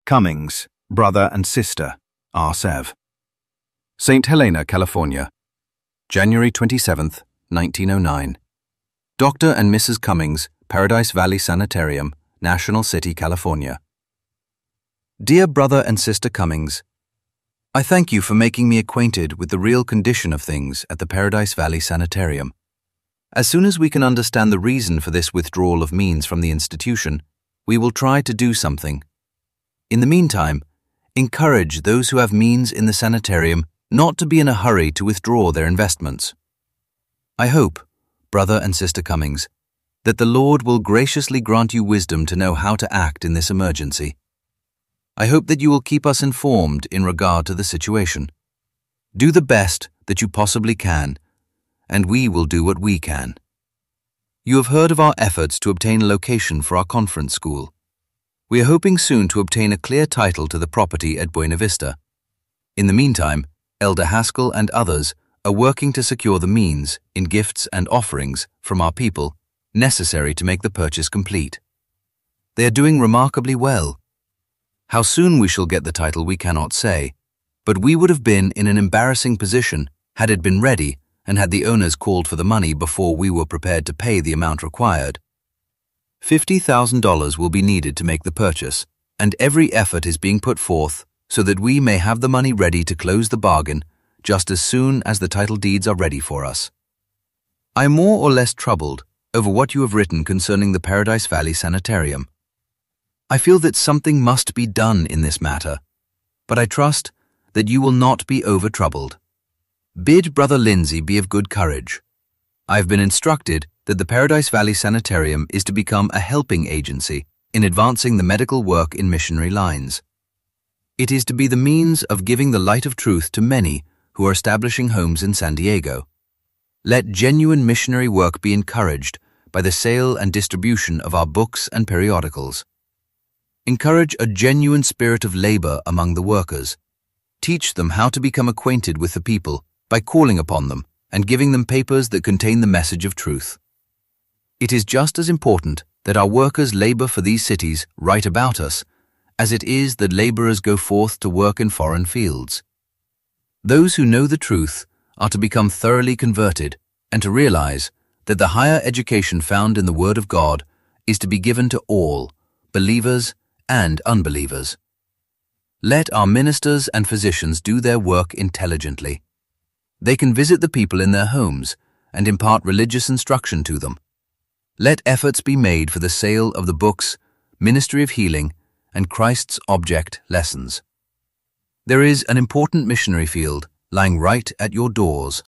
Cummings, brother and sister, R. Sev. St. Helena, California, January 27, 1909. Dr. and Mrs. Cummings, Paradise Valley Sanitarium, National City, California. Dear Brother and Sister Cummings, I thank you for making me acquainted with the real condition of things at the Paradise Valley Sanitarium. As soon as we can understand the reason for this withdrawal of means from the institution, we will try to do something. In the meantime, encourage those who have means in the sanitarium not to be in a hurry to withdraw their investments. I hope, Brother and Sister Cummings, that the Lord will graciously grant you wisdom to know how to act in this emergency. I hope that you will keep us informed in regard to the situation. Do the best that you possibly can, and we will do what we can. You have heard of our efforts to obtain a location for our conference school. We are hoping soon to obtain a clear title to the property at Buena Vista. In the meantime, Elder Haskell and others are working to secure the means in gifts and offerings from our people necessary to make the purchase complete. They are doing remarkably well. How soon we shall get the title we cannot say, but we would have been in an embarrassing position had it been ready and had the owners called for the money before we were prepared to pay the amount required. $50,000 will be needed to make the purchase, and every effort is being put forth so that we may have the money ready to close the bargain just as soon as the title deeds are ready for us. I am more or less troubled over what you have written concerning the Paradise Valley Sanitarium. I feel that something must be done in this matter, but I trust that you will not be over-troubled. Bid Brother Lindsay be of good courage. I have been instructed that the Paradise Valley Sanitarium is to become a helping agency in advancing the medical work in missionary lines. It is to be the means of giving the light of truth to many who are establishing homes in San Diego. Let genuine missionary work be encouraged by the sale and distribution of our books and periodicals. Encourage a genuine spirit of labor among the workers. Teach them how to become acquainted with the people by calling upon them and giving them papers that contain the message of truth. It is just as important that our workers labor for these cities right about us as it is that laborers go forth to work in foreign fields. Those who know the truth are to become thoroughly converted and to realize that the higher education found in the Word of God is to be given to all, believers and unbelievers. Let our ministers and physicians do their work intelligently. They can visit the people in their homes and impart religious instruction to them. Let efforts be made for the sale of the books, Ministry of Healing, and Christ's Object lessons. There is an important missionary field lying right at your doors.